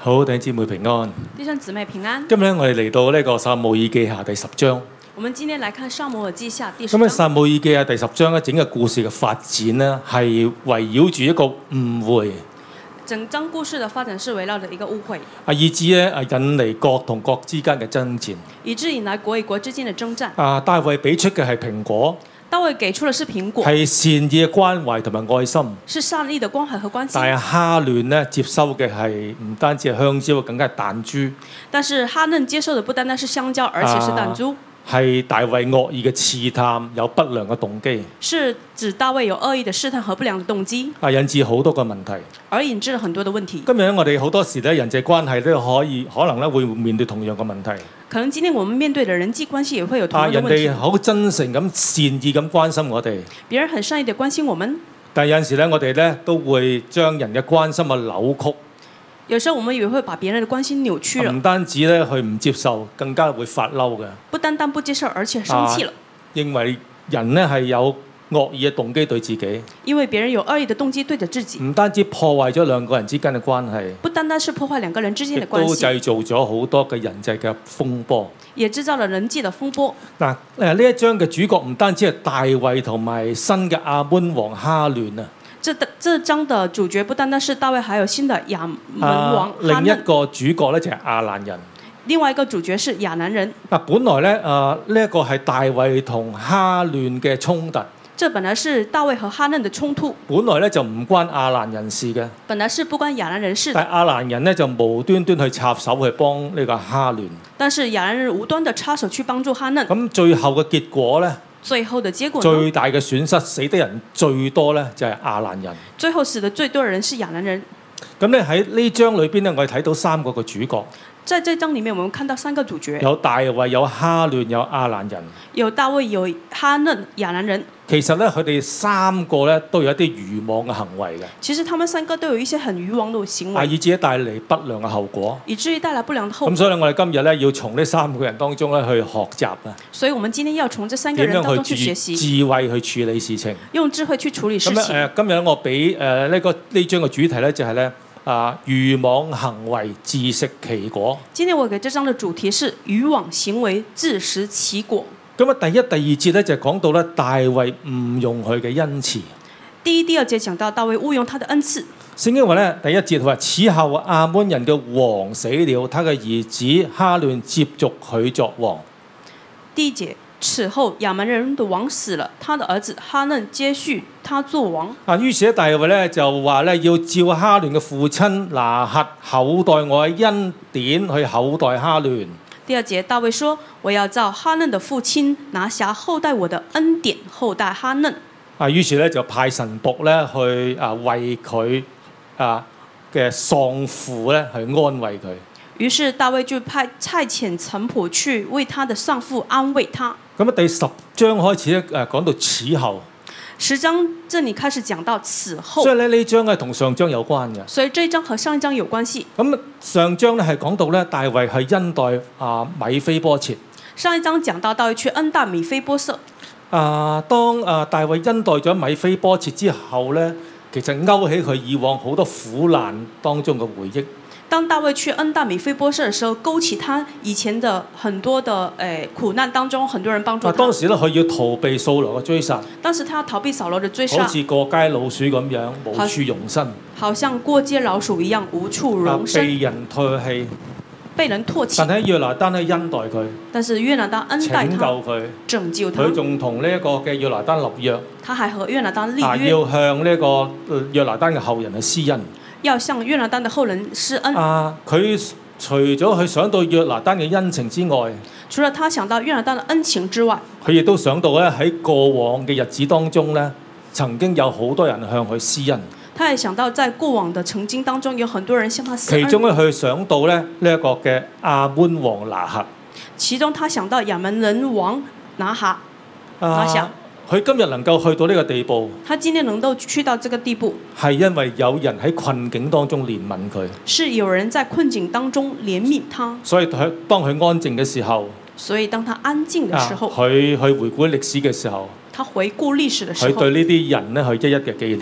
好，弟兄姊妹平安。 弟兄姊妹平安。 今日我哋嚟到呢個撒母耳記下第10章。 我們今天來看撒母耳記下第10 咁喺章。 撒母耳記下第10章咧，整個故事嘅發展呢，係圍繞住一個誤會， 整章故事的發展是圍繞着一個誤會， 以致咧引嚟國同國之間嘅爭戰。 以致引來國與國之間的爭戰。 大衛俾出嘅係蘋果， 大衛給出的是蘋果， 係善意嘅關懷同埋愛心。 是善意的關懷和關心。 但係哈嫩呢接收嘅係唔單止係香蕉，更加係彈珠。 但是哈嫩接受的不單單是香蕉，而且是彈珠。 係大衛惡意嘅刺探，有不良嘅動機。 是指大衛有惡意的試探和不良的動機， 引致好多個問題。 而引致了很多的問題。 今日我哋好多時咧人際關係都可能咧會面對同樣嘅問題。 可能今天我們面對的人際關係也會有同樣的問題。 人哋好真誠咁善意咁關心我哋， 別人很善意的關心我們， 但係有陣時咧我哋咧都會將人嘅關心啊扭曲。 有時候我們也會把別人的關心扭曲了。 唔單止咧佢唔接受，更加會發嬲嘅。 不單單不接受，而且生氣了。 認為人咧係有惡意嘅動機對自己， 因為別人有惡意的動機對着自己， 唔單止破壞咗兩個人之間嘅關係， 不單單是破壞兩個人之間的關係， 亦都製造咗好多嘅人際嘅風波， 也製造了人際的風波。 嗱，呢一章嘅主角唔單止係大衛同埋新嘅亞捫王哈嫩啊。 這章的主角不單單是大衛，還有新的亞捫王哈嫩。 另一個主角咧就係亞蘭人。 另外一個主角是亞蘭人。 本來咧呢一個係大衛同哈嫩嘅衝突。 這本來是大衛和哈嫩的衝突。 本來咧就唔關亞蘭人事嘅。 本來是不關亞蘭人事。 但係亞蘭人咧就無端端去插手去幫呢個哈嫩。但是亞蘭人無端的插手去幫助哈嫩。 咁最後嘅結果咧？ 最後的結果， 最大嘅損失，死得人最多咧就係亞蘭人。 最後死得最多嘅人是亞蘭人。 咁咧喺呢章裏邊咧，我哋睇到3個嘅主角。 在這章裡面，我們看到3個主角。 有大衛，有哈嫩，有亞蘭人。 有大衛，有哈嫩，亞蘭人。 其實咧，佢哋3個咧都有一啲愚妄嘅行為嘅。 其實他們3個都有一些很愚妄嘅行為， 以至於帶嚟不良嘅後果。 以至於帶來不良嘅後果。 咁所以我哋今日咧要從呢3個人當中咧去學習啊。 所以我們今天要從這3個人當中去學習智慧去處理事情。 用智慧去處理事情。 咁今日我俾呢章嘅主題咧就係咧愚妄行為自食其果。 今天我給這章嘅主題是愚妄行為自食其果。 咁第1、第2節咧就講到咧大衛誤用佢嘅恩賜。 第1、第2節講到大衛誤用他的恩賜。 聖經話咧第1節佢話：此後亞捫人嘅王死了，他嘅兒子哈嫩接續佢作王。 第1節，此後亞捫人的王死了，他的兒子哈嫩接續他作王。 於是咧大衛咧就話咧要照哈嫩嘅父親拿轄厚待我嘅恩典去厚待哈嫩。 第2節，大衛說：我要照哈嫩的父親拿轄厚待我的恩典厚待哈嫩。 於是咧就派神僕咧去為佢嘅喪父咧去安慰佢。於是大衛就差遣臣僕去為他的喪父安慰他。 咁第10章開始咧講到此後。 10章這裡開始講到此後。 所以咧呢章係同上章有關嘅。 所以這一章和上一章有關係。 咁上章咧係講到咧大衛係恩待米非波設。 上一章講到大衛去恩待米非波設。 當大衛恩待咗米非波設之後咧，其實勾起佢以往好多苦難當中嘅回憶。 當大衛去恩待米非波設嘅時候，勾起他以前的很多的苦難當中，很多人幫助他。 當時咧佢要逃避掃羅嘅追殺。當時他要逃避掃羅嘅追殺。 好似過街老鼠咁樣無處容身。 好像過街老鼠一樣無處容身。 被人唾棄。 被人唾棄。 但係約拿單咧恩待佢。 但是約拿單恩待他。 拯救佢。 拯救他。 佢仲同呢一個嘅約拿單立約。 他還和約拿單立約。 要向呢個約拿單嘅後人去施恩。 要向約拿單的後人施恩。 佢除咗佢想到約拿單嘅恩情之外， 除了他想到約拿單的恩情之外， 佢亦都想到咧喺過往嘅日子當中咧，曾經有好多人向佢施恩。 他也想到在過往的曾經當中，有很多人向他施恩。 其中咧，佢想到咧呢一個嘅亞捫王拿轄。 其中他想到亞捫人王拿轄。 佢今日能夠去到呢個地步， 他今天能夠去到這個地步， 係因為有人喺困境當中憐憫佢。 是有人在困境當中憐憫他。 所以當佢安靜嘅時候， 所以當他安靜嘅時候， 佢去回顧歷史嘅時候， 他回顧歷史嘅時候， 佢對呢啲人咧去一一嘅紀念。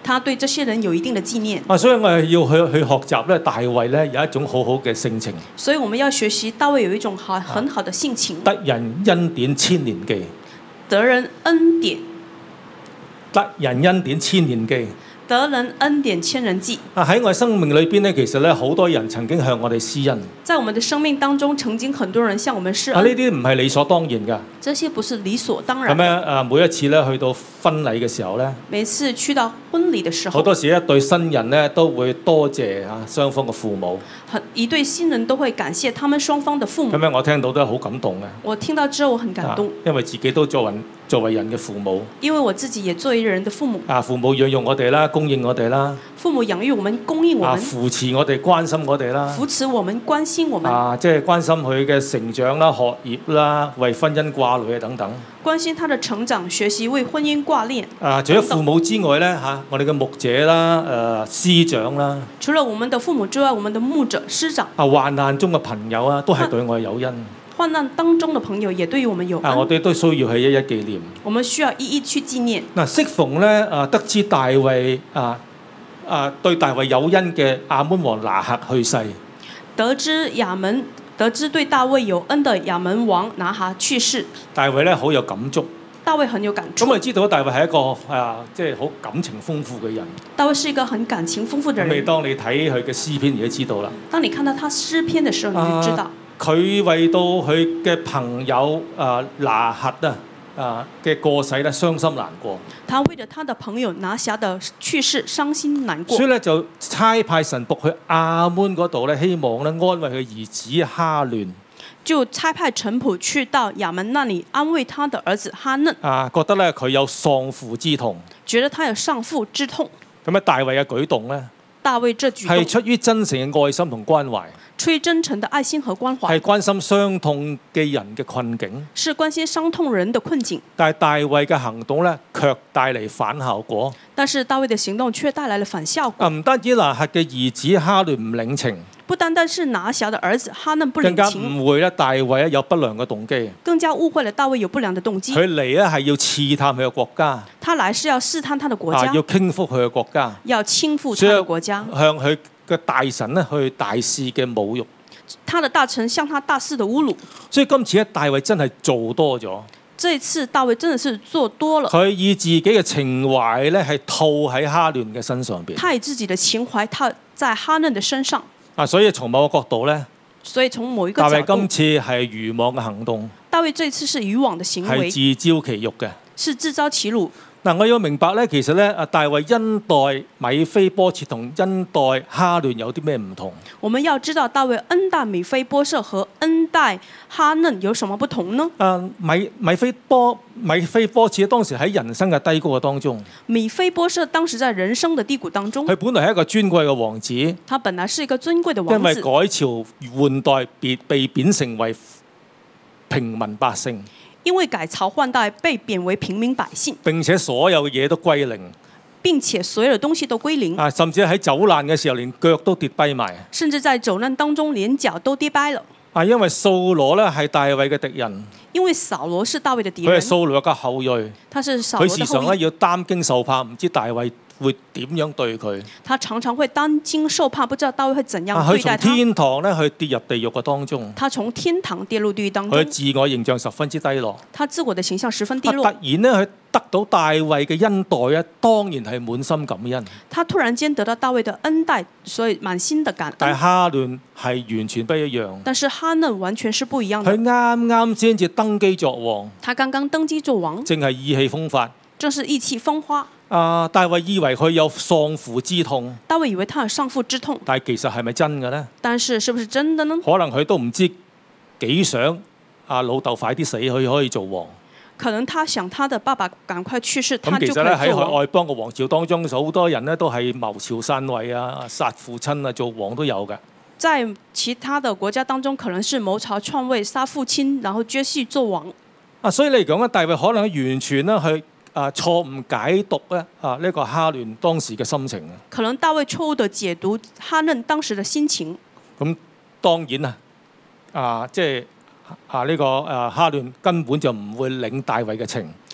他對這些人有一定的紀念。 所以我係要去學習咧，大衛咧有一種好好嘅性情。 所以我們要學習大衛有一種很好的性情。 得人恩典千年記。 得人恩典。 得人恩典千年記。 得人恩典千人記。 喺我生命裏邊咧，其實咧好多人曾經向我哋施恩。 在我們的生命當中，曾經很多人向我們施恩。 呢啲唔係理所當然㗎。 這些不是理所當然。 咁咧每一次咧去到婚禮嘅時候咧， 每次去到婚禮嘅時候， 好多時一對新人咧都會多謝雙方嘅父母。 一對新人都會感謝他們雙方的父母。 咁我聽到都係好感動嘅。 我聽到之後我很感動。 因為自己都作為人嘅父母。 因為我自己也作為人的父母。 父母養育我哋啦，供應我哋啦。 父母養育我們，供應我們。 扶持我哋，關心我哋啦。 扶持我們，關心我們。 即係關心佢嘅成長啦、學業啦、為婚姻掛慮等等。 關心他的成長、學習、為婚姻掛念。 除咗父母之外咧，我哋嘅牧者啦、師長啦。 除了我們的父母之外，我們的牧者、師長。 患難中嘅朋友都係對我有恩。 患難當中的朋友也對於我們有恩。 我哋都需要去一一紀念。 我們需要一一去紀念。 適逢咧得知大衛對大衛有恩嘅亞捫王拿轄去世。得知對大衛有恩的亞捫王拿轄去世。 大衛咧好有感觸。 大衛很有感觸。 咁我知道大衛係一個即係好感情豐富嘅人。 大衛是一個很感情豐富嘅人。 咁當你睇佢嘅詩篇，你就知道啦。 當你看到他詩篇嘅時候，你就知道。 佢為到佢嘅朋友拿轄嘅過世咧，傷心難過。 他為了他的朋友拿轄的去世，傷心難過。 所以咧就差派臣僕去亞捫嗰度咧，希望咧安慰佢兒子哈嫩。 就差派臣僕去到亞捫那裡安慰他的兒子哈嫩。 覺得咧佢有喪父之痛。 覺得他有喪父之痛。 咁大衛嘅舉動咧？ 大衛這舉動係出於真誠嘅愛心同關懷。 出於真誠的愛心和關懷。 係關心傷痛嘅人嘅困境。 是關心傷痛人的困境。 但係大衛嘅行動咧，卻帶嚟反效果。 但是大衛嘅行動卻帶來了反效果。 唔單止拿轄嘅兒子哈嫩唔領情。 不單單是拿轄的兒子哈嫩不領情。 更加誤會咧，大衛有不良嘅動機。 更加誤會了大衛有不良的動機。 佢嚟咧係要刺探佢嘅國家。 他來是要試探他的國家。 要傾覆佢嘅國家。 要傾覆他的國家。 向佢嘅大臣咧去大肆嘅侮辱。 他的大臣向他大肆的侮辱。 所以今次咧，大衛真係做多咗。 這一次大衛真的是做多了。 佢以自己嘅情懷咧係套喺哈嫩嘅身上邊。 他以自己的情懷套在哈嫩的身上。 所以從某個角度咧， 所以從某一個角度， 大衛今次係愚妄嘅行動。 大衛這次是愚妄的行為， 係自招其辱嘅。 是自招其辱。 我要明白咧，其實咧，大衛恩待米非波設同恩待哈嫩有啲咩唔同？ 我們要知道大衛恩待米非波設和恩待哈嫩有什麼不同呢？ 米非波設當時喺人生嘅低谷嘅當中。 米非波設當時在人生的低谷當中。 佢本來係一個尊貴嘅王子。 他本來是一個尊貴的王子。 因為改朝換代被貶成為平民百姓。 因為改朝換代被貶為平民百姓， 並且所有嘅嘢都歸零， 並且所有的東西都歸零。 甚至喺走難嘅時候，連腳都跌跛埋。 甚至在走難當中，連腳都跌跛了。 因為掃羅咧係大衛嘅敵人。 因為掃羅是大衛的敵人。 佢係掃羅嘅後裔。 他是掃羅的後裔。 佢時常咧要擔驚受怕，唔知大衛會點樣對佢？ 他常常會擔驚受怕，不知道大衛會怎樣對待他。 佢從天堂咧去跌入地獄嘅當中。 他從天堂跌入地獄當中。 佢自我形象十分之低落。 他自我的形象十分低落。 突然咧，佢得到大衛嘅恩待咧，當然係滿心感恩。 他突然間得到大衛的恩待，所以滿心的感恩。 但係哈嫩係完全不一樣。 但是哈嫩完全是不一樣的。 佢啱啱先至登基作王。 他剛剛登基作王。 正係意氣風發。 正是意氣風發。 大衛以為佢有喪父之痛。 大衛以為他有喪父之痛。 但係其實係咪真嘅呢？ 但是是不是真的呢？ 可能佢都唔知幾想老豆快啲死，佢可以做王。 可能他想他的爸爸趕快去世，他就可以做王。 其實咧喺外邦嘅王朝當中，好多人咧都係謀朝篡位啊、殺父親啊，做王都有嘅。 在其他的國家當中，可能是謀朝篡位、殺父親，然後接續做王。所以嚟講咧，大衛可能完全咧去錯誤解讀咧呢個哈嫩當時嘅心情啊。可能大衛錯誤地解讀哈嫩當時嘅心情。咁當然即係呢個哈嫩根本就唔會領大衛嘅情。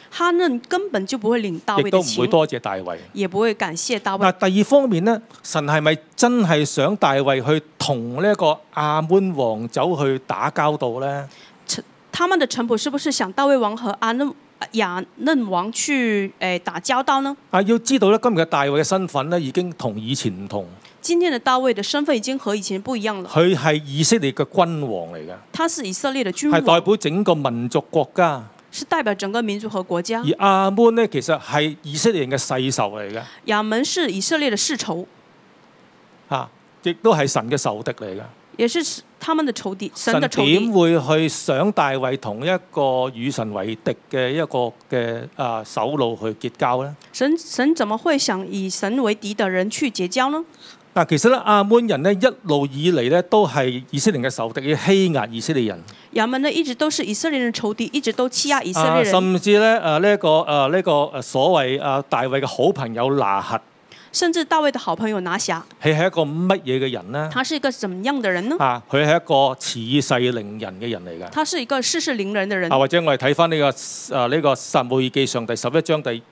哈嫩根本就不會領大衛的情， 亦都唔會多謝大衛， 也不會感謝大衛。 第二方面呢，神係咪真係想大衛去同呢一個亞捫王走去打交道呢？ 他們的臣僕是不是想大衛王和亞嫩王去打交道呢？ 要知道咧，今日嘅大衛嘅身份咧已經同以前唔同。 今天的大衛的身份已經和以前不一樣了。 佢係以色列嘅君王嚟嘅， 他是以色列的君王， 係代表整個民族國家， 是代表整個民族和國家。 而亞捫呢，其實係以色列人嘅世仇嚟嘅。 亞捫是以色列的世仇， 亦都係神嘅仇敵嚟嘅。 也是他們的仇敵，神的仇敵。 神點會去想大衛同一個與神為敵嘅一個嘅首腦去結交呢？ 神怎麼會想以神為敵的人去結交呢？ 其實咧，亞捫人呢一路以嚟咧都係以色列人嘅仇敵，要欺壓以色列人。 亞捫呢一直都是以色列人仇敵，一直都欺壓以色列人。 甚至咧呢個所謂大衛嘅好朋友拿轄， 甚至大衛的好朋友拿轄， 佢係一個乜嘢嘅人呢？ 他是一個怎麼樣的人呢？ 佢係一個恃勢凌人嘅人嚟㗎。 他是一個恃勢凌人的人。 或者我哋睇翻呢個撒母耳記上第11章第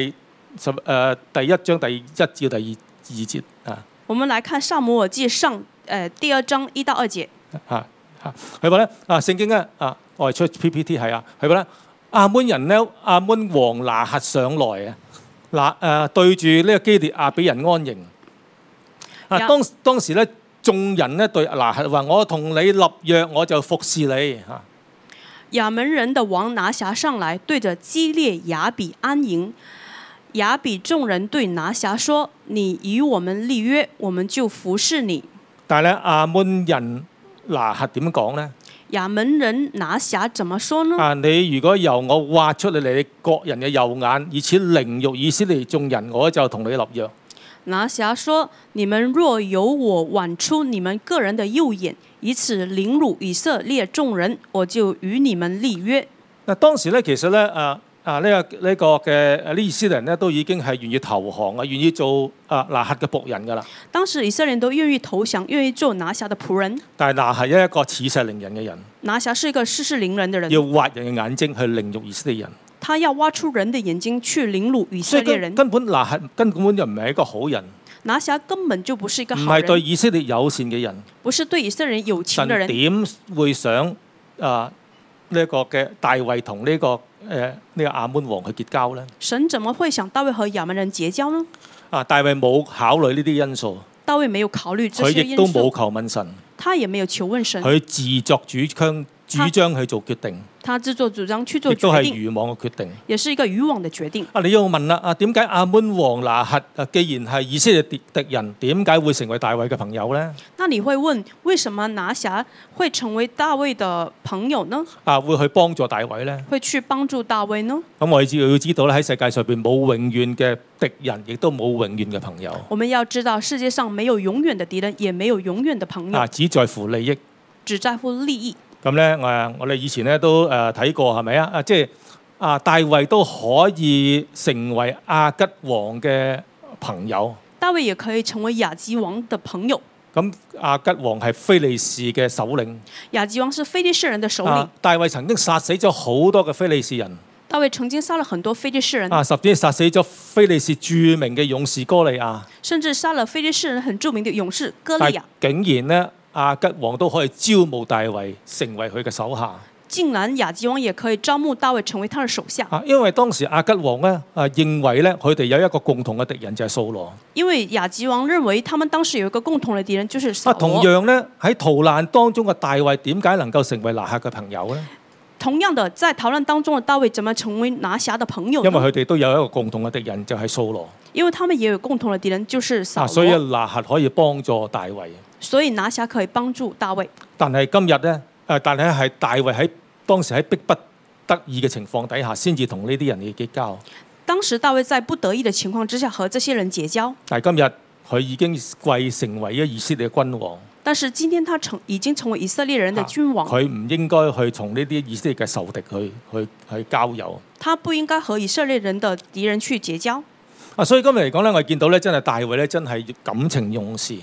1章第1至第2節啊。 我們來看撒母耳記上第2章1到2節。 佢話咧聖經咧我哋出 PPT 係佢話咧亞捫人咧亞捫王拿轄上來對住呢個基列亞比人安營。當時咧眾人咧對拿轄話：我同你立約，我就服侍你。 亞捫人的王拿轄上來，對着基列亞比安營。亞比眾人對拿轄說：你與我們立約，我們就服侍你。 但係咧亞捫人拿轄點講呢？ 亞捫人拿轄怎麼說呢？ 你如果由我挖出你各人嘅右眼，以此凌辱以色列眾人，我就同你立約。 拿轄說：你們若由我剜出你們個人的右眼，以此凌辱以色列眾人，我就與你們立約。 當時咧，其實咧呢個嘅以色列人咧都已經係願意投降願意做拿轄嘅僕人㗎啦。 當時以色列人都願意投降，願意做拿轄的僕人。 但係拿轄係一個恃勢凌人嘅人。 拿轄是一個恃勢凌人的人， 要挖人嘅眼睛去凌辱以色列人。 他要挖出人的眼睛去凌辱以色列人。 根本拿轄根本就唔係一個好人。 拿轄根本就不是一個好人， 唔係對以色列友善嘅人， 不是對以色列人有情的人。 神點會想呢個嘅大衛同呢個亞捫王去結交呢？ 神怎麼會想大衛和亞捫人結交呢？ 大衛冇考慮呢啲因素。 大衛沒有考慮這些因素。 佢亦都冇求問神。 他也沒有求問神。 佢自作主張去做決定。 他自作主張去做決定， 亦都係愚妄嘅決定， 也是一個愚妄的決定。 你要問啦，點解亞捫王拿轄既然係以色列敵人，點解會成為大衛嘅朋友呢？ 那你會問，為什麼拿轄會成為大衛的朋友呢？ 會去幫助大衛呢？ 會去幫助大衛呢？ 咁我哋要知道咧，喺世界上邊冇永遠嘅敵人，亦都冇永遠嘅朋友。 我們要知道世界上沒有永遠的敵人，也沒有永遠的朋友。 只在乎利益。 只在乎利益。 咁咧，我哋以前咧都睇過係咪啊？即係大衛都可以成為亞吉王嘅朋友。 大衛也可以成為亞吉王的朋友。 咁亞吉王係非利士嘅首領。 亞吉王是非利士人的首領。 大衛曾經殺死咗好多嘅非利士人。 大衛曾經殺了很多非利士人。 甚至殺死咗非利士著名嘅勇士歌利亞。 甚至殺了非利士人很著名的勇士歌利亞。 竟然呢，亞吉王都可以招募大衛成為佢嘅手下。 竟然亞吉王也可以招募大衛成為他的手下。 因為當時亞吉王呢認為呢，佢哋有一個共同嘅敵人就係掃羅。因為亞吉王認為他們當時有一個共同嘅敵人就是掃羅。 同樣呢，喺逃難當中嘅大衛點解能夠成為拿轄嘅朋友呢？ 同樣的，在逃難當中的大衛怎麼成為拿轄的朋友呢？ 因為佢哋都有一個共同嘅敵人就係掃羅。 因為他們也有共同的敵人就是掃羅。 所以拿轄可以幫助大衛。 所以拿轄可以幫助大衛。 但係今日呢，但係大衛喺當時喺逼不得已嘅情況底下，先至同呢啲人去結交。 當時大衛在不得已嘅情況之下和這些人結交。但係今日佢已經貴成為咗以色列嘅君王。 但是今天他已經成為以色列人的君王。 佢唔應該去同呢啲以色列嘅仇敵去交友。 他不應該和以色列人的敵人去結交。 所以今日嚟講咧，我哋見到咧，真係大衛咧，真係感情用事。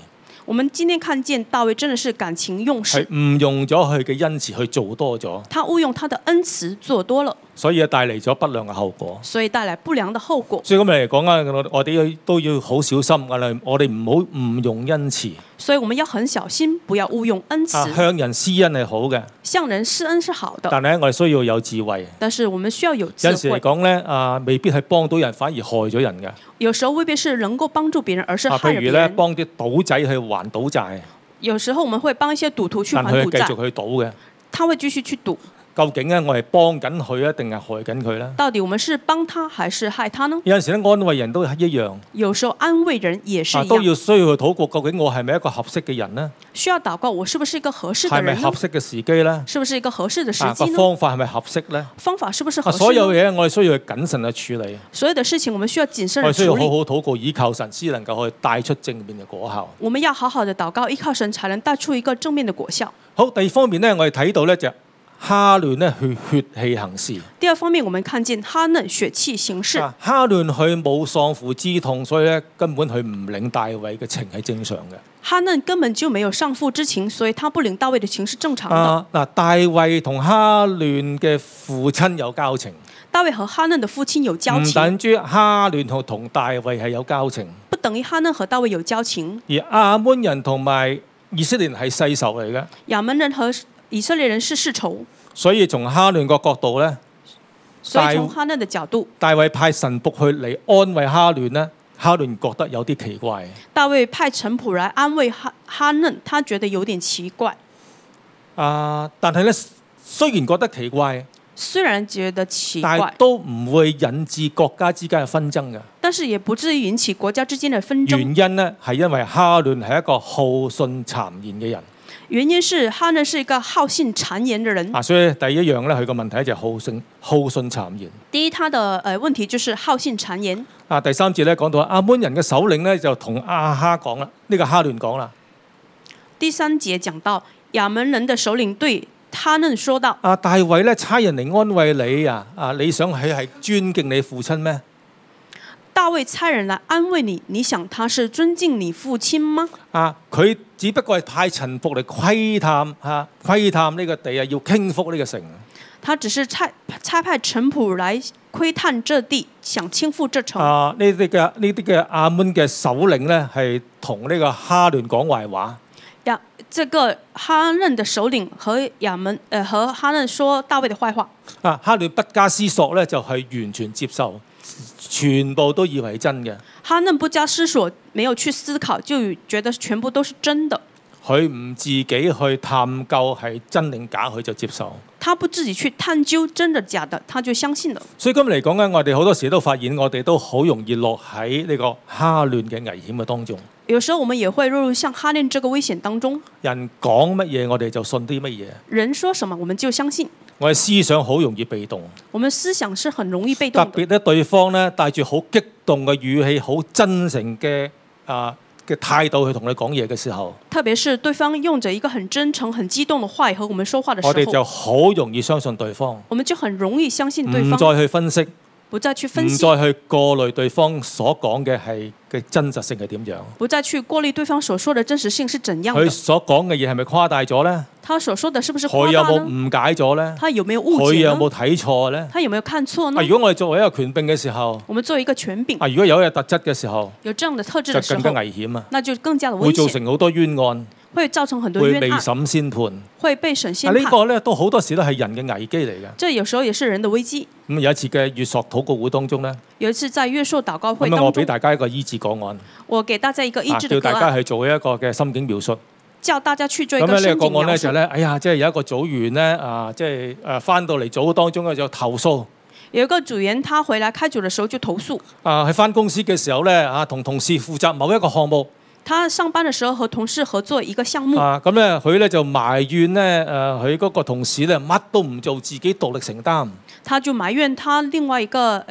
我們今天看見大衛真的是感情用事， 係誤用咗佢嘅恩慈去做多咗， 他誤用他的恩慈做多了， 所以帶嚟咗不良嘅後果。 所以帶來不良的後果。 所以今日嚟講啊，我哋都要好小心，我哋唔好誤用恩慈。 所以我們要很小心，不要誤用恩慈。 向人施恩係好嘅， 向人施恩是好的， 但係我哋需要有智慧。 但是我們需要有智有陣時嚟慧。 講咧，未必係幫到人，反而害咗人嘅。 有時候未必是能夠幫助別人，而是害了譬如咧， 別人。 幫啲賭仔去還賭債， 有時候我們會幫一些賭徒去但還賭債， 佢繼續去賭嘅。 他會繼續去賭。 究竟咧，我係幫緊佢啊，定係害緊佢咧？ 到底我們是幫他還是害他呢？ 有陣時咧，安慰人都係一樣。 有時候安慰人也是一都樣， 要需要去禱告，究竟我係咪一個合適嘅人呢？ 需要禱告，我是不是一個合適的係咪人呢？ 合適嘅時機呢？ 是不是一個合適的時個機呢？ 方法係咪合適呢？ 方法是不是合適呢？ 所有嘢我哋需要去謹慎去處理。 所有的事情我們需要謹慎我哋需要好地處理。 好禱告，倚靠神，先能夠去帶出正面嘅果效。 我們要好好的禱告，依靠神，才能帶出一個正面的果效。 好，第二方面呢，我哋睇到呢就哈嫩呢去血氣行事。 第二方面，我們看見哈嫩血氣行事。 哈嫩佢冇喪父之痛，所以咧根本佢唔領大衛嘅情係正常嘅。 哈嫩根本就沒有喪父之情，所以他不領大衛的情是正常的。 大衛同哈嫩嘅父親有交情。 大衛和哈嫩的父親有交情， 唔等於哈嫩同大衛係有交情， 不等於哈嫩和大衛有交情。 而亞捫人同埋以色列人係世仇嚟嘅。 亞捫人和以色列人是世仇， 所以從哈嫩個角度咧， 所以從哈嫩的角度， 大衛派臣僕去嚟安慰哈嫩咧，哈嫩覺得有啲奇怪。 大衛派臣僕來安慰哈嫩，他覺得有點奇怪。 但係咧，雖然覺得奇怪， 雖然覺得奇但係怪， 都唔會引致國家之間嘅紛爭嘅。 但是也不至於引起國家之間的紛爭。 原因呢，係因為哈嫩係一個好信讒言嘅人。 原因是哈嫩是一個好信讒言的人。 所以第一樣咧，佢個問題就係好信讒言。 第一，他的問題就是好信讒言。 第三節咧講到亞捫人嘅首領咧就同亞哈講啦，呢個哈嫩講啦。 第三節講到亞捫人的首領對哈嫩說道： 大衛咧差人嚟安慰你啊，你想佢係尊敬你父親咩？ 大衛差人來安慰你，你想他是尊敬你父親嗎？ 佢只不過係派臣僕嚟窺探呢個地啊，要傾覆呢個城。 他只是差派臣僕來窺探這地，想傾覆這城。 呢啲嘅亞捫嘅首領咧係同呢個哈嫩講壞話。 這個哈嫩的首領和哈嫩說大衛的壞話。 哈嫩不加思索咧，就係完全接受，全部都以為真嘅。 哈嫩不加思索，沒有去思考，就覺得全部都是真的。 佢唔自己去探究係真定假，佢就接受。 他不自己去探究真的假的，他就相信了。 所以今日嚟講咧，我哋好多時都發現，我哋都好容易落喺呢個哈嫩嘅危險嘅當中。 有時候我們也會落入像哈嫩這個危險當中。 人講乜嘢，我哋就信啲乜嘢。 人說什麼，我們就相信。 我哋思想好容易被動。 我們思想是很容易被動的。 特別咧，對方咧帶住好激動嘅語氣，好真誠嘅態度去同你講嘢嘅時候， 特別是對方用着一個很真誠、很激動的話語和我們說話的時候， 我哋就好容易相信對方。 我們就很容易相信對方， 唔再去分析， 不再去分析， 唔再去過濾對方所講嘅係嘅真實性係點樣， 不再去過濾對方所說的真實性是怎樣的。 佢所講嘅嘢係咪誇大咗呢？ 他所說的是不是誇佢有大呢？ 冇誤解咗呢？ 他有沒有誤佢解呢？ 有冇睇錯呢？ 他有沒有看錯呢？ 如果我哋作為一個權柄嘅時候， 我們作為一個權柄， 如果有一個特質嘅時候， 有這樣的特質的時候， 就更加危險啊！ 那就更加的危險， 會造成好多冤案， 會造成很多會冤案， 未審先判， 會被審先判。 呢個咧都好多時都係人嘅危機嚟嘅。 這有時候也是人的危機。 咁有一次嘅月朔禱告會當中咧， 有一次在月朔禱告會咁當中， 我俾大家一個醫治個案， 我給大家一個醫治的個案， 叫大家去做一個嘅心境描述。 叫大家去做一個咁呢心境描述。 個個案咧就咧，即係有一個組員咧，即係翻到嚟組當中咧就投訴。 有一個組員，他回來開組的時候就投訴。 喺翻公司嘅時候咧，同同事負責某一個項目。 他上班的時候和同事合作一個項目。 咁咧佢咧就埋怨咧，佢嗰個同事咧乜都唔做，自己獨力承擔。 他就埋怨他另外一個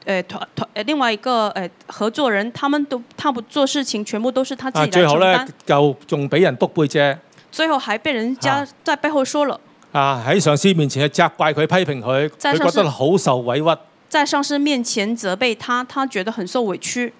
合作人，他不做事情，全部都是他自己來承擔。 最後咧就仲俾人督背脊。 最後還被人家在背後說了。 喺上司面前去責怪佢、批評佢，佢覺得好受委屈。 在上司面前責備他，他覺得很受委屈。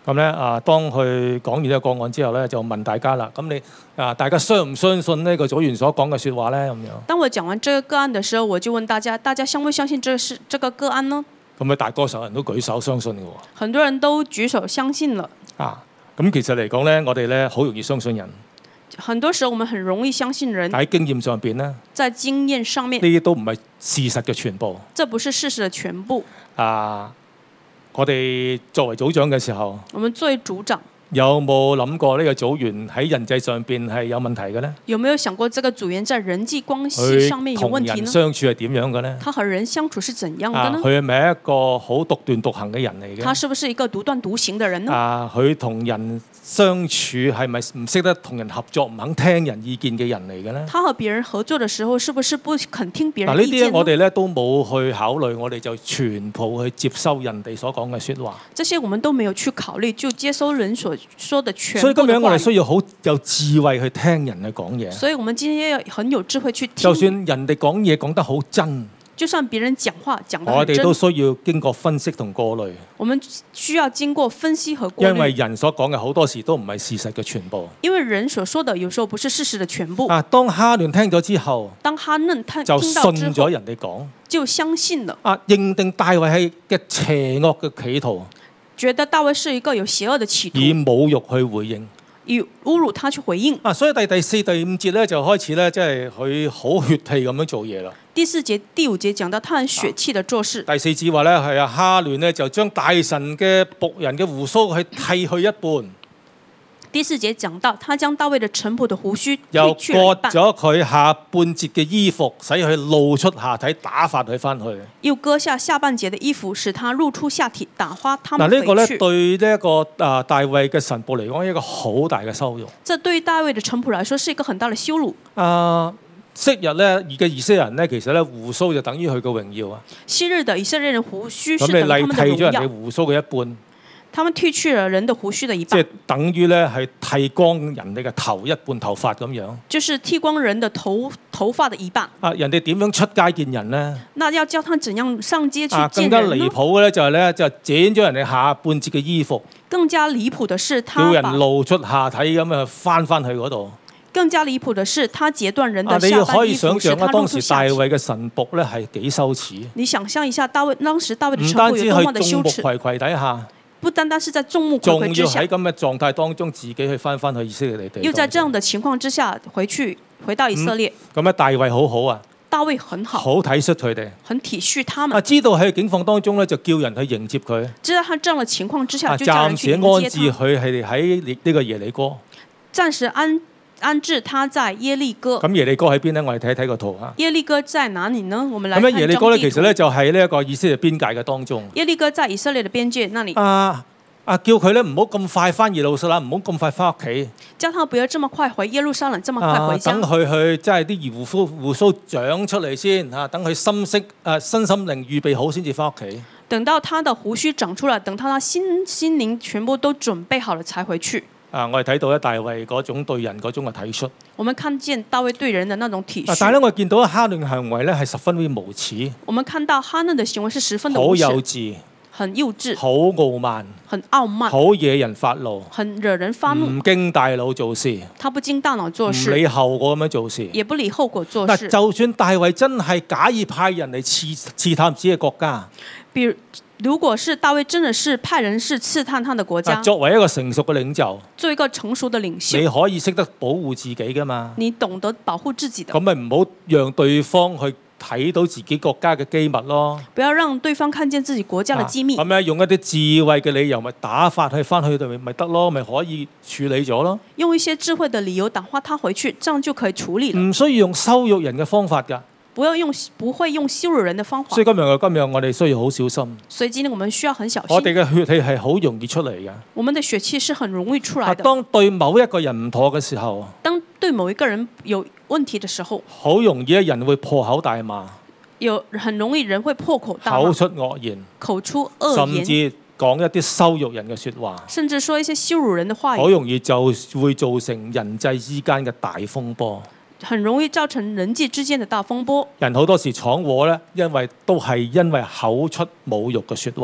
咁咧當佢講完呢個個案之後咧，就問大家啦。咁你大家相唔相信呢個組員所講嘅説話咧？咁樣。 當我講完這個個案的時候，我就問大家相不相信這個個案呢？ 咁大多數人都舉手相信嘅喎。 很多人都舉手相信了。 咁其實嚟講咧，我哋咧好容易相信人。 很多時候我們很容易相信人。 喺經驗上邊咧， 在經驗上面， 呢啲都唔係事實嘅全部。 這不是事實的全部。 我哋作為組長嘅時候， 我們作為組長， 有冇諗過呢個組員喺人際上邊係有問題嘅呢？ 有沒有想過這個組員在人際關係上面有問題呢？ 同人相處係點樣嘅呢？ 他和人相處是怎樣的呢？ 佢係咪一個好獨斷獨行嘅人嚟嘅？ 他是不是一個獨斷獨行嘅人呢？ 佢同人相處係咪唔識得同人合作，唔肯聽人意見嘅人嚟嘅呢？ 他和別人合作嘅時候，是不是不肯聽別人意見呢？ 呢啲我哋咧都冇去考慮，我哋就全部去接收人哋所講嘅説話。 這些我們都沒有去考慮，就接收人所說的全部的話語。 所以今日我哋需要好有智慧去聽人去講嘢。 所以我們今天要很有智慧去聽。 就算人哋講嘢講得好真， 就算別人講話講得很真， 我哋都需要經過分析同過濾。 我們需要經過分析和過濾。 因為人所講嘅好多時都唔係事實嘅全部。 因為人所說的有時候不是事實的全部。 當哈嫩聽咗之後， 當哈嫩聽就到之後， 信咗人哋講， 就相信了。 認定大衛係嘅邪惡嘅企圖， 覺得大衛是一個有邪惡的企圖， 以侮辱去回應。 以侮辱他去回應。 所以第4、第5節咧就開始咧，即係佢好血氣咁樣做嘢啦。 第4節、第5節講到他很血氣的做事。 第4節話咧係哈嫩咧就將大臣嘅僕人嘅鬍鬚去剃去一半。 第4節講到他將大衛的臣僕的鬍鬚又去了一半， 割咗佢下半截嘅衣服，使佢露出下體，打發佢翻去。 又割下下半截的衣服，使他露出下體，打發他們呢個咧回去。 對呢一個大衛嘅臣僕嚟講，一個好大嘅羞辱。 這對於大衛的臣僕來說是一個很大的羞辱。 昔日咧嘅以色列人咧，其實咧鬍鬚就等於佢嘅榮耀啊。 昔日的以色列人鬍鬚是咁等他們的剃咗人哋榮耀。 鬍鬚嘅一半。 他們剃去了人的鬍鬚的一半， 即係等於咧係剃光人哋嘅頭一半頭髮咁樣。 就是剃光人的頭髮的一半。 人哋點樣出街見人呢？ 那要教他怎樣上街去見人呢？ 更加離譜嘅咧就係咧就剪咗人哋下半截嘅衣服。 更加離譜的是， 叫人露出下體咁樣翻去嗰度。 更加離譜的是，他截斷人的下半衣服， 你可以想象當時大衛衛嘅臣僕咧係幾羞恥。 你想象一下當時大衛的臣唔單止僕有多麼的羞恥。 喺眾目睽睽底下。 不單單是在眾目睽睽之下， 仲要喺咁嘅狀態當中，自己去翻去以色列地。 又在這樣的情況之下回到以色列。 咁咧，大衛好好啊。 大衛很好， 好體恤佢哋， 很體恤他們。 知道喺境況當中咧，就叫人去迎接佢。 知道他這樣的情況之下，就叫人去迎接他。 暫時安置佢係喺呢個耶利哥。 暫時安置他在耶利哥。 咁耶利哥喺邊呢？我哋睇睇個圖啊。 耶利哥在哪裡呢？我們來看。 咁耶利哥咧，其實咧就喺呢一個以色列邊界嘅當中。 耶利哥在以色列的邊界那裡。 叫佢咧唔好咁快翻耶路撒冷，唔好咁快翻屋企。 叫他不要這麼快回耶路撒冷，這麼快回家。 等佢去即係啲鬍鬚長出嚟先嚇，等佢身心靈預備好先至翻屋企。 等到他的鬍鬚長出來，等他心靈全部都準備好了才回去。 我哋睇到咧大衛嗰種對人嗰種嘅體恤。 我們看見大衛對人的那種體恤。 但係咧，我見到哈嫩嘅行為咧係十分之無恥。 我們看到哈嫩的行為是十分的無恥。 好幼稚。 很幼稚， 好傲慢， 很傲慢， 好惹人發怒， 很惹人發怒， 唔經大腦做事， 他不經大腦做事， 唔理後果咁樣做事， 也不理後果做事。 就算大衛真係假意派人嚟刺探自己嘅國家， 如果是大衛真的是派人是刺探他的國家， 作為一個成熟嘅領袖， 做一個成熟的領袖， 你可以識得保護自己噶嘛？ 你懂得保護自己的， 咁咪唔好讓對方去睇到自己國家嘅機密咯， 不要讓對方看見自己國家的機密。 咁樣用一啲智慧嘅理由，咪打發佢翻去度咪得咯，咪可以處理咗咯。 用一些智慧的理由打發他回去，這樣就可以處理了。 唔需要用羞辱人嘅方法㗎。 不會用羞辱人的方法。 所以今日我哋需要好小心。 所以今天我們需要很小心。 我哋嘅血氣係好容易出嚟嘅。 我們的血氣是很容易出來的。 當對某一個人唔妥嘅時候， 當對某一個人有問題的時候， 好容易人會破口大罵。 很容易人會破口大罵， 口出惡言， 口出惡言， 甚至講一啲羞辱人嘅説話， 甚至說一些羞辱人的話語， 好容易就會造成人際之間嘅大風波。 很容易造成人際之間的大風波。 人好多時闖禍咧，都係因為口出侮辱嘅説話。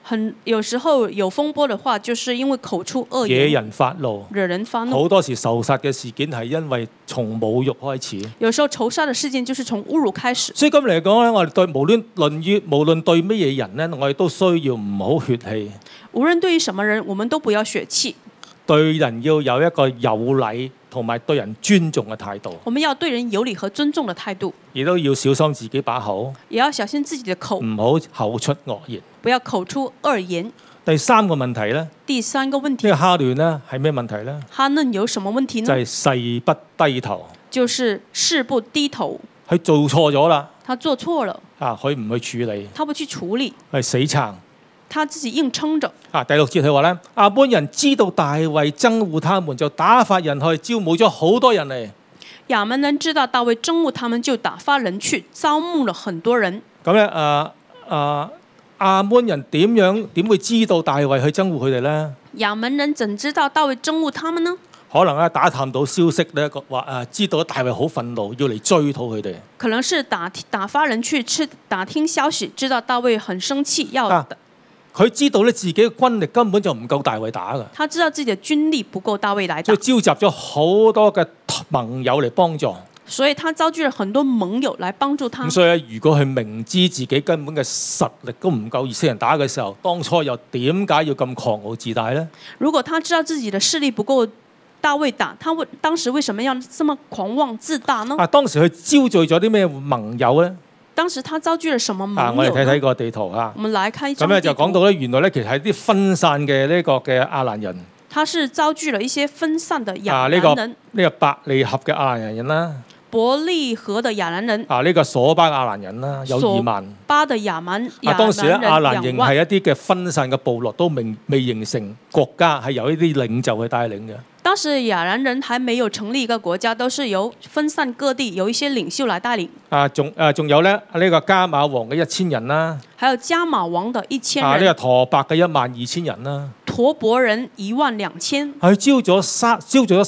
有時候有風波的話，就是因為口出惡言， 惹人發怒。 惹人發怒。 好多時仇殺嘅事件係因為從侮辱開始。 有時候仇殺嘅事件就是從侮辱開始。 所以今日嚟講咧，我哋對無論對乜嘢人咧，我哋都需要唔好血氣。 無論對於什麼人，我們都不要血氣。 對人要有一個有禮同埋對人尊重嘅態度。 我們要對人有禮和尊重嘅態度。 亦都要小心自己把口。 也要小心自己的口。 唔好口出惡言。 不要口出惡言。 第三個問題呢？ 第三個問題。 呢個哈嫩呢係咩問題呢？ 哈嫩有什麼問題呢？ 就係誓不低頭。 就是誓不低頭。 佢做錯咗啦。 他做錯了。 佢唔去處理。 他不去處理。 係死撐。 他自己硬撐着。 第6節佢話咧，亞捫人知道大衛憎惡他們，就打發人去招募咗好多人嚟。 亞捫人知道大衛憎惡他們，就打發人去招募了很多人。 咁咧，亞捫人點會知道大衛去憎惡佢哋咧？ 亞捫人怎知道大衛憎惡他們呢？ 可能打探到消息咧，話知道大衛好憤怒，要嚟追討佢哋。 可能是打發人去打聽消息，知道大衛很生氣，要。 佢知道咧自己嘅軍力根本就唔夠大衛打㗎。 他知道自己嘅軍力不夠大衛來打。 所以召集咗好多嘅盟友嚟幫助。 所以他召集了很多盟友來幫助他。 咁所以如果佢明知自己根本嘅實力都唔夠以色列人打嘅時候，當初又點解要咁狂傲自大呢？ 如果他知道自己的勢力不夠大衛打，他當時為什麼要這麼狂妄自大呢？ 當時佢招聚咗啲咩盟友呢？ 當時他招聚了什麼盟友呢？ 我哋睇睇個地圖啊。 我們來看一張地圖。 咁咧就講到咧，原來咧其實係啲分散嘅呢個嘅亞蘭人。 他是招聚了一些分散的亞蘭人。 呢個伯利合嘅亞蘭人啦。 伯利合的亞蘭人。 呢個瑣巴亞蘭人啦，有2萬。瑣巴的亞蘭人。 當時咧亞蘭營係一啲嘅分散嘅部落，都未形成國家，係由呢啲領袖去帶領嘅。 當時亞蘭人還沒有成立一個國家，都是由分散各地，由一些領袖來帶領。 仲有咧呢個迦瑪王嘅1000人啦。 還有迦瑪王的1000人。 呢個陀伯嘅12000人啦。 陀伯人12000。 佢招咗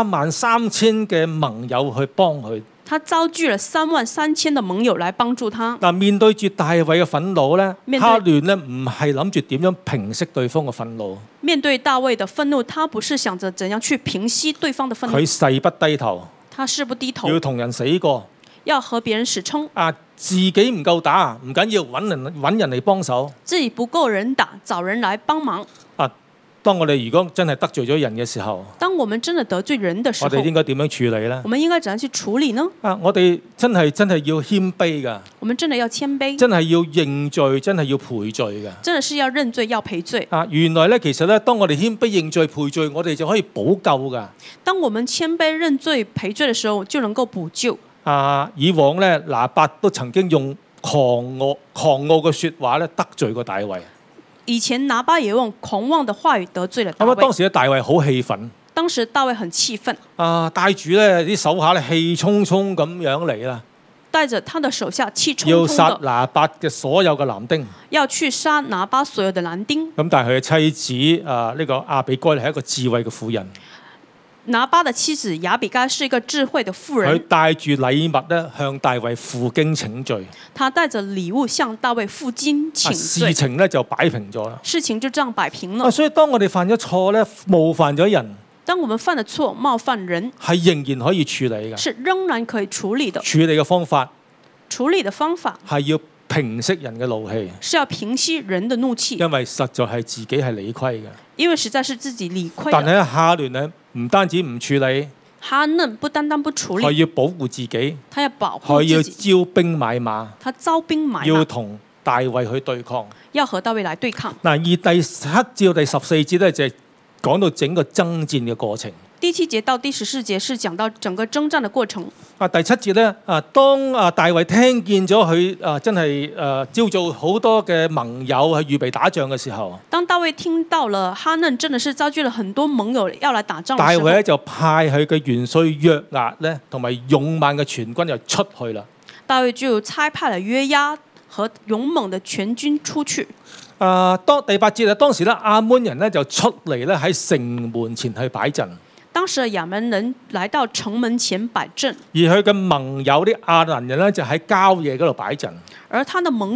33000嘅盟友去幫佢。 他招聚了33000的盟友來幫助他。 面對住大衛嘅憤怒咧，哈嫩咧唔係諗住點樣平息對方嘅憤怒。 面對大衛的憤怒，他不是想着怎樣去平息對方的憤怒。 佢誓不低頭。 他誓不低頭。 要同人死過。 要和別人死衝。 自己唔夠打，唔緊要，揾人嚟幫手。 自己不夠人打，找人來幫忙。 當我哋如果真係得罪咗人嘅時候， 當我們真的得罪人的時候， 我哋應該點樣處理呢？ 我們應該怎樣去處理呢？ 我哋真係要謙卑㗎。 我們真的要謙卑。 真係要認罪，真係要賠罪㗎。 真的是要認罪，要賠罪。 原來咧，其實咧，當我哋謙卑認罪賠罪，我哋就可以補救㗎。 當我們謙卑認罪賠罪嘅時候，就能夠補救。 以往咧，拿八都曾經用狂傲嘅説話咧得罪過大衛。 以前拿巴也用狂妄的話語得罪了大衛。 當時咧，大衛好氣憤。 當時大衛很氣憤。 帶住咧啲手下咧氣沖沖咁樣嚟啦。 帶着他的手下氣沖沖要殺拿八嘅所有嘅男丁。 要去殺拿巴所有的男丁。 咁但係佢嘅妻子呢個亞比該係一個智慧嘅婦人。 拿巴的妻子亞比該是一個智慧的婦人。 佢帶住禮物咧向大衛負荊請罪。 他帶着禮物向大衛負荊請罪。 事情咧就擺平咗啦。 事情就這樣擺平了。 所以當我哋犯咗錯咧，冒犯咗人。 當我們犯了錯，冒犯人， 係仍然可以處理嘅。 是仍然可以處理的。 處理嘅方法。 處理的方法係要平息人嘅怒氣。 是要平息人的怒氣。 因為實在係自己係理虧嘅。 因為實在是自己理虧。 但係哈嫩咧，唔單止唔處理。 哈嫩不單單不處理。 佢要保護自己。 他要保護自己。 佢要招兵買馬。 他招兵買馬。 要同大衛去對抗。 要和大衛來對抗。 而第7至到第14節咧，就係講到整個爭戰嘅過程。 第7節到第14節是講到整個征戰的過程。 第7節咧，當大衛聽見咗佢真係召集好多嘅盟友去預備打仗嘅時候， 當大衛聽到了哈嫩真的是召集了很多盟友要來打仗嘅時候， 大衛咧就派佢嘅元帥約押咧同埋勇猛嘅全軍就出去啦。 大衛就差派了約押和勇猛的全軍出去。 當第8節啊，當時咧亞捫人咧就出嚟咧喺城門前去擺陣。 當時亞捫人來到城門前擺陣， 而佢嘅盟友啲亞蘭人咧就喺郊野嗰度擺陣。 而他的盟友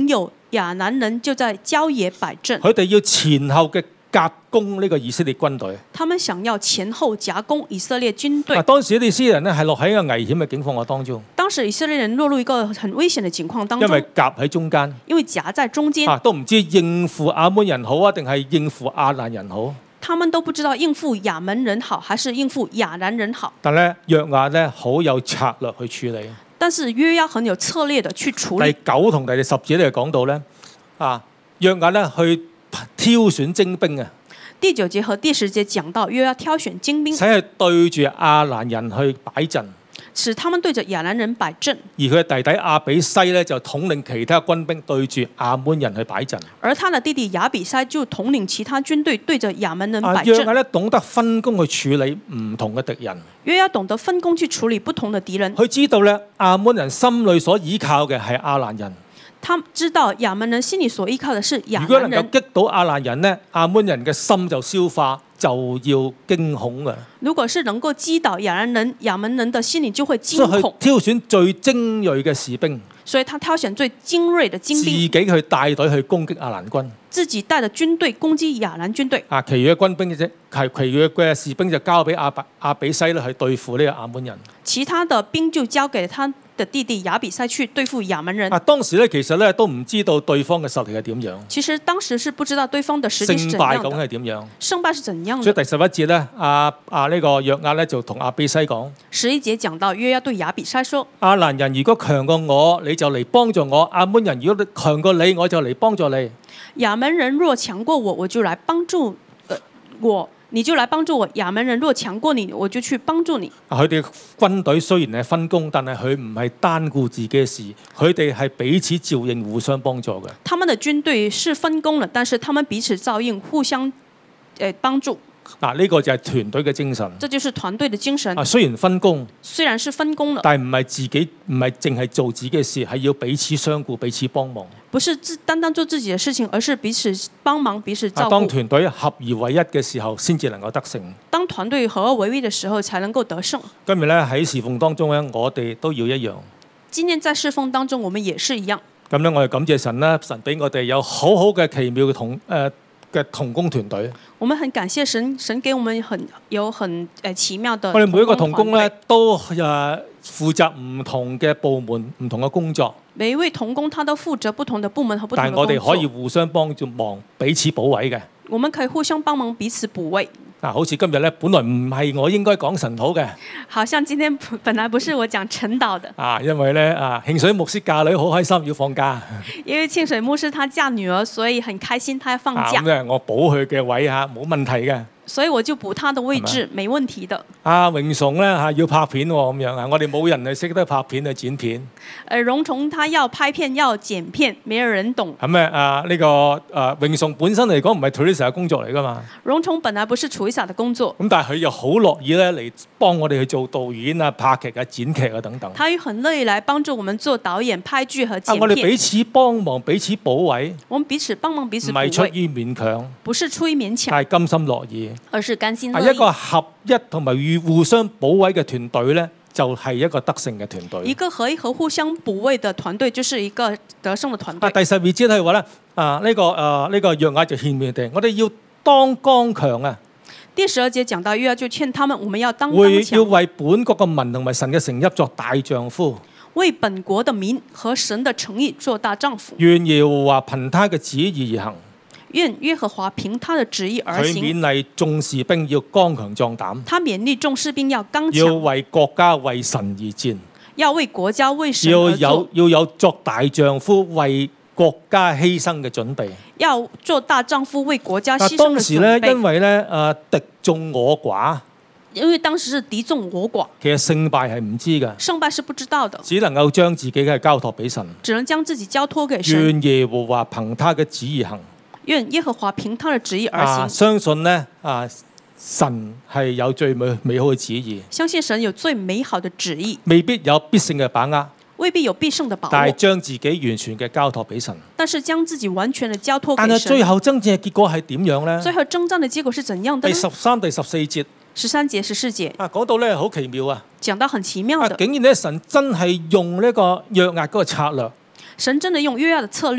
亞蘭人就在郊野擺陣。 佢哋要前後嘅夾攻呢個以色列軍隊。 他們想要前後夾攻以色列軍隊。 當時啲以色列人呢係落喺一個危險嘅境況嘅當中。 當時以色列人落入一個很危險嘅情況當中。 因為夾喺中間。 因為夾在中間。 都唔知應付亞捫人好啊，定係應付亞蘭人好。 他們都不知道應付亞門人好，還是應付亞蘭人好。 但咧約押咧好有策略去處理。 但是約押很有策略的去處理。 第9同第10節咧講到咧，約押咧去挑選精兵啊。 第9節和第10節講到約押挑選精兵， 使係對住亞蘭人去擺陣， 使他們對着亞蘭人擺陣。 而佢嘅弟弟亞比篩咧就統領其他軍兵對住亞捫人去擺陣。 而他的弟弟亞比篩就統領其他軍隊對着亞門人擺陣。 約押咧懂得分工去處理唔同嘅敵人。 約押懂得分工去處理不同的敵人。 佢知道咧亞捫人心裏所依靠嘅係亞蘭人。 他知道亞門人心裡所依靠的是亞蘭人。 如果能夠擊倒亞蘭人呢，亞捫人嘅心就消化，就要驚恐嘅。 如果是能夠擊倒亞蘭人，亞門人的心裡就會驚恐。 所以佢挑選最精鋭嘅士兵。 所以他挑選最精鋭的精兵。 自己去帶隊去攻擊亞蘭軍。 自己帶着軍隊攻擊亞蘭軍隊。 其餘嘅軍兵啫，其餘嘅士兵就交俾亞比篩咧去對付呢個亞捫人。 其他的兵就交給他的弟弟亞比篩去對付亞門人。 當時咧其實咧都唔知道對方嘅實力係點樣。 其實當時是不知道對方的實力是怎樣的。 勝敗究竟係點樣？ 勝敗是怎樣的？ 所以第11節咧，呢個約押咧就同亞比篩講。 11節講到約押對亞比篩說： 亞蘭人如果強過我，你就嚟幫助我；亞捫人如果強過你，我就嚟幫助你。 亞門人若強過我，我就來幫助我。你就來幫助我。亞門人若強過你，我就去幫助你。 佢哋軍隊雖然係分工，但係佢唔係單顧自己嘅事，佢哋係彼此照應、互相幫助嘅。 他們的軍隊是分工了，但是他們彼此照應、互相幫助。 呢個就係團隊嘅精神。 這就是團隊的精神。 雖然分工， 雖然是分工了， 但係唔係自己，唔係淨係做自己嘅事，係要彼此相顧、彼此幫忙。 不是單單做自己的事情，而是彼此幫忙、彼此照顧。 當團隊合而為一嘅時候，先至能夠得勝。 當團隊合而為一嘅時候，才能夠得勝。 今日咧喺侍奉當中咧，我哋都要一樣。 今天在侍奉當中，我們也是一樣。 咁咧，我哋感謝神啦，神俾我哋有好好嘅奇妙嘅同工團隊。 我們很感謝神，神給我們很奇妙的。 我哋每一個同工咧都負責唔同嘅部門、唔同嘅工作。 每一位同工他都負責不同的部門和不同的工作。 但係我哋可以互相幫助忙，彼此補位嘅。 我們可以互相幫忙，彼此補位。 好似今日咧，本來唔係我應該講神土嘅。 好像今天本來不是我講陳導的。 因為咧慶水牧師嫁女好開心，要放假。 因為慶水牧師他嫁女兒，所以很開心，他要放假。 咁我補佢嘅位冇問題嘅。 所以我就補他的位置，沒問題的。 榮崇咧要拍片喎，咁樣我哋冇人係識得拍片去剪片。 榮崇他要拍片要剪片，沒有人懂。 係咩呢個榮崇本身嚟講唔係 Teresa 嘅工作嚟㗎嘛？ 榮崇本來不是 Teresa 的工作。 咁但係佢又好樂意咧嚟幫我哋去做導演啊、拍劇啊、剪劇啊等等。 他又很樂意來幫助我們做導演、拍劇和剪片。 我哋彼此幫忙、彼此補位。 我們彼此幫忙、彼此補位。 唔係出於勉強。 不是出於勉強。 係甘心樂意。 而是甘心樂意。 一個合一同埋互相補位嘅團隊咧，就係一個得勝嘅團隊。 一個合一和互相補位嘅團隊，就是一個得勝嘅團隊。 第12節係話咧，呢個約押就勸勉哋，我哋要當剛強啊！ 第12節講到約押就勸他們，我們要當剛強。 要為本國嘅民同埋神嘅城邑作大丈夫。 為本國的民和神的誠意做大丈夫。 願耶和華憑他嘅旨意而行。 願耶和華憑他的旨意而行。 佢勉勵眾士兵要剛強壯膽。 他勉勵眾士兵要剛強。 要為國家為神而戰。 要為國家為神而做。 要有作大丈夫為國家犧牲嘅準備。 要做大丈夫為國家犧牲嘅準備。 當時咧，因為咧敵眾我寡。 因為當時是敵眾我寡。 其實勝敗係唔知嘅。 勝敗是不知道的。 只能夠將自己嘅交託俾神。 只能將自己交託給神。 願耶和華憑他嘅旨意行。 願耶和華憑他的旨意而行。 相信呢，神係有最美好嘅旨意。 相信神有最美好的旨意。 未必有必勝嘅把握。 未必有必勝的把握。 但係將自己完全嘅交託俾神。 但是將自己完全的交託給神。 但係最後征戰嘅結果係點樣呢？ 最後征戰的結果是怎樣的呢？ 第13、第14節。 13節、14節。 講到咧好奇妙啊！ 講到很奇妙的。 竟然咧神真係用呢個約押嗰個策略。 神真的用約押的策略。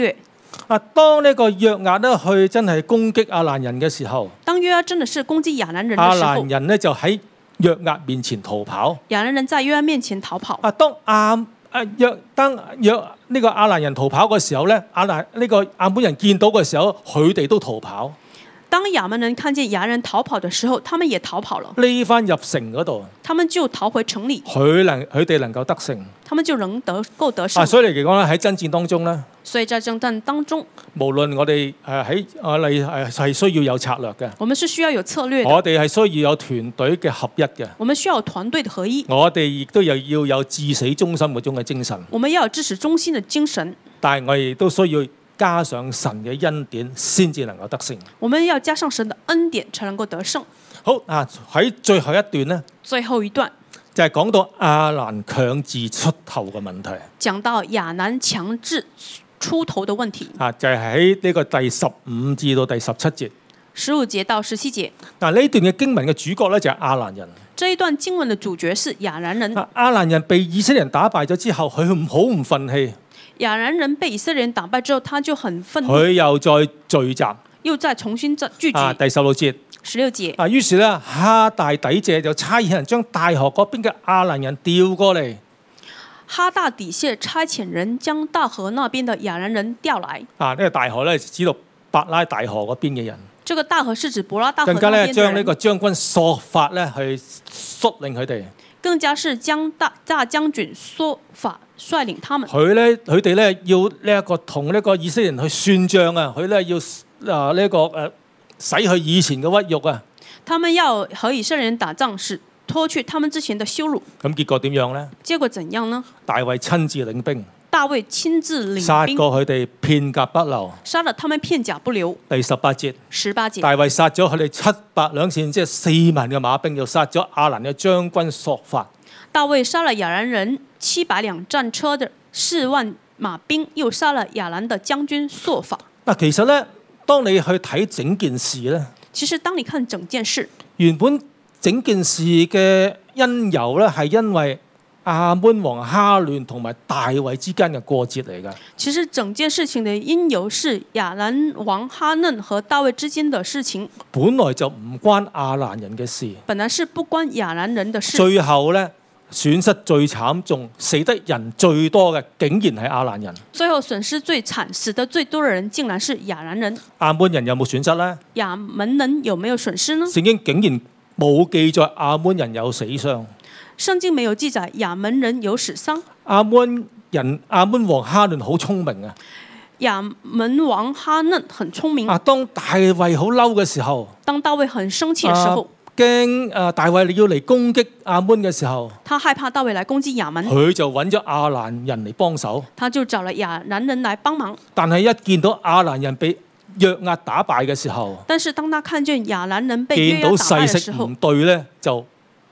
當呢個約押咧去真係攻擊亞蘭人嘅時候， 當約押真的是攻擊亞蘭人的亞時候， 蘭人咧就喺約押面前逃跑。 亞蘭人在約押面前逃跑。 當呢個亞蘭人逃跑嘅時候咧，亞門人見到嘅時候，佢哋都逃跑。 當亞門人看見亞人逃跑的時候，他們也逃跑了， 匿翻入城嗰度， 他們就逃回城裡， 佢哋能夠得勝， 他們就能夠得勝。 所以嚟講咧，喺爭戰當中咧， 所以在征戰當中， 無論我哋係需要有策略嘅， 我們是需要有策略的， 我哋係需要有團隊嘅合一嘅， 我們需要有團隊的合一， 我哋亦都要有至死忠心嗰種嘅精神， 我們要有至死忠心的精神， 但係我哋亦都需要加上神嘅恩典，先至能夠得勝。 我們要加上神的恩典，才能夠得勝。 好喺最後一段呢， 最後一段就係講到亞蘭強自出頭嘅問題。 講到亞蘭強制出頭的問題。 就係喺呢個第15至到第17節。 15節到17節。 嗱，呢段嘅經文嘅主角咧就係亞蘭人。 這一段經文嘅主角是亞蘭人。 亞蘭人被以色列人打敗咗之後，佢好唔憤氣。 亞蘭人被以色列人打敗之後，他就很憤怒。 佢又再聚集， 又再重新聚集。 第16節。 16節。 於是咧，哈大底謝就差遣人將大河嗰邊嘅亞蘭人調過嚟。 哈大底謝差遣人將大河那邊的亞蘭人調來。 呢個大河咧指到伯拉大河嗰邊嘅人。 這個大河是指伯拉大河那邊的人。 更加咧將呢個將軍朔法咧去率領佢哋。更加是將大將軍朔法率領他們。 佢哋咧要呢一個同呢個以色列人去算賬啊！佢咧要洗去以前嘅屈辱啊！ 他們要和以色列人打仗，是脫去他們之前的羞辱。 咁結果點樣呢？ 結果怎樣呢？ 大衛親自領兵。 大衛親自領兵， 殺過佢哋片甲不留。 殺了他們片甲不留。 第18節。 18節。 大衛殺咗佢哋700兩線，即係4萬嘅馬兵，又殺咗亞蘭嘅將軍朔法。 大衛殺了亞蘭人700輛戰車的4萬馬兵，又殺了亞蘭的將軍朔法。 其實咧，當你去睇整件事咧， 其實當你看整件事， 原本整件事嘅因由咧，係因為亞捫王哈亂同埋大衛之間嘅過節嚟㗎。 其實整件事情的因由是亞蘭王哈嫩和大衛之間的事情。 本來就唔關亞蘭人嘅事。 本來是不關亞蘭人的事。 最後咧，損失最慘重、死得人最多嘅，竟然係亞蘭人。 最後損失最慘、死得最多嘅人，竟然是亞蘭人。 亞捫人有冇損失呢？ 亞門人有沒有損失呢？ 聖經竟然冇記載亞捫人有死傷。 聖經沒有記載亞門人有死傷。 亞捫王哈嫩好聰明啊！ 亞門王哈嫩很聰明。 當大衛好嬲嘅時候， 當大衛很生氣嘅時候， 驚大衛你要嚟攻擊亞捫嘅時候， 他害怕大衛來攻擊亞門， 佢就揾咗亞蘭人嚟幫手。 他就找了亞蘭人來幫忙。 但係一見到亞蘭人被約押打敗嘅時候， 但是當他看見亞蘭人被約押打敗嘅時候， 見到勢色唔對咧，就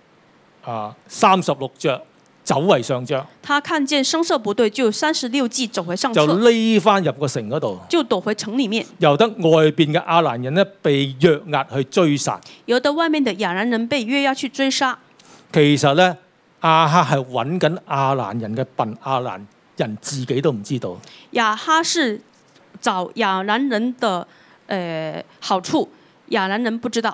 36着走為上着。 他看見聲色不對，就36計走回上策， 就匿翻入個城嗰度， 就躲回城裡面。 由得外邊嘅亞蘭人咧被約押去追殺， 由得外面的亞蘭人被約押去追殺。 其實咧，亞哈係揾緊亞蘭人嘅笨，亞蘭人自己都唔知道。 亞哈是找亞蘭人的好處，亞蘭人不知道。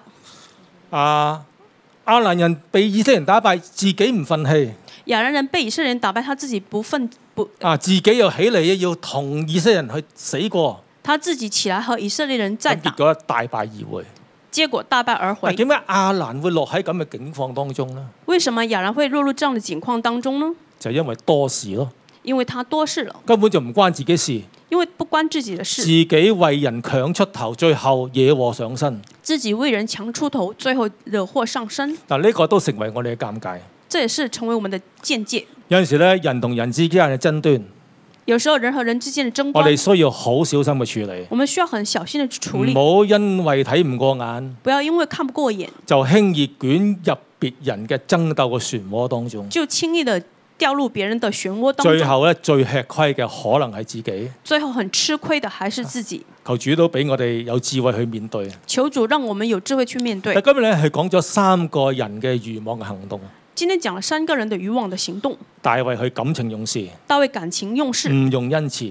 亞蘭人被以色列人打敗，自己唔憤氣。 亞蘭人被以色列人打敗，他自己不自己又起嚟要同以色列人去死過。 他自己起來和以色列人再打。 結果大敗而回。 結果大敗而回。 點解亞蘭會落喺咁嘅境況當中呢？ 為什麼亞蘭會落入這樣的境況當中呢？ 就因為多事咯。 因為他多事了。根本就唔關自己事。 因為不關自己的事。 自己為人強出頭，最後惹禍上身。 自己為人強出頭，最後惹禍上身。 嗱，呢個都成為我哋嘅尷尬。 這也是成為我們的見解。 有陣時咧，人同人之間嘅爭端， 有時候人和人之間嘅爭端， 我哋需要好小心嘅處理。 我們需要很小心的處理。 唔好因為睇唔過眼， 不要因為看不過眼， 就輕易捲入別人嘅爭鬥嘅漩渦當中。 就輕易的掉入別人的漩渦當中。 最後咧，最吃虧嘅可能係自己。 最後很吃虧的還是自己。 求主都俾我哋有智慧去面對。 求主讓我們有智慧去面對。 但今日咧係講咗3個人嘅愚妄嘅行動。 今天講了3個人的愚妄的行動。 大衛佢感情用事。 大衛感情用事。 唔用恩慈。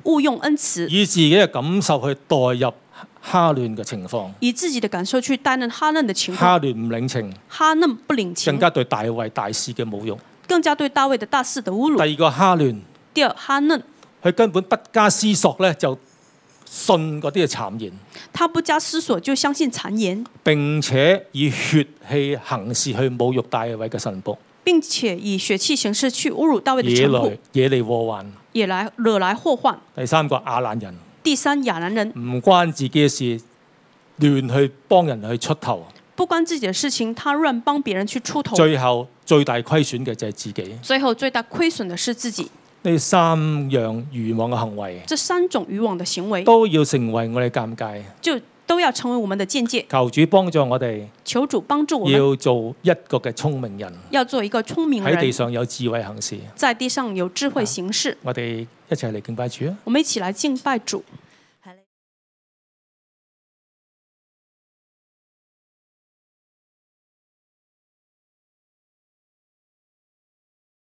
誤用恩慈， 以自己嘅感受去代入哈嫩嘅情況。 以自己的感受去擔任哈嫩的情況。 哈嫩唔領情， 哈嫩不領情， 更加對大衛大事嘅侮辱。 更加對大衛的大事的侮辱。 第二個哈嫩， 第二哈嫩， 佢根本不加思索咧就信嗰啲嘅讒言， 他不加思索就相信讒言， 並且以血氣行事去侮辱大衛嘅臣僕， 並且以血氣行事去侮辱大衛的臣僕， 惹嚟禍患， 惹來禍患。 第三個亞蘭人， 第三亞蘭人唔關自己嘅事，亂去幫人去出頭， 不關自己的事情，他亂幫別人去出頭， 最後最大虧損嘅就係自己。 最後最大虧損的是自己。 呢三樣愚妄嘅行為， 這三種愚妄的行為都要成為我哋尷尬， 就都要成為我們的見解。 求主幫助我哋， 求主幫助我們， 要做一個嘅聰明人， 要做一個聰明人， 喺地上有智慧行事， 在地上有智慧行事。 我哋一齊嚟敬拜主啊！ 我們一起來敬拜主。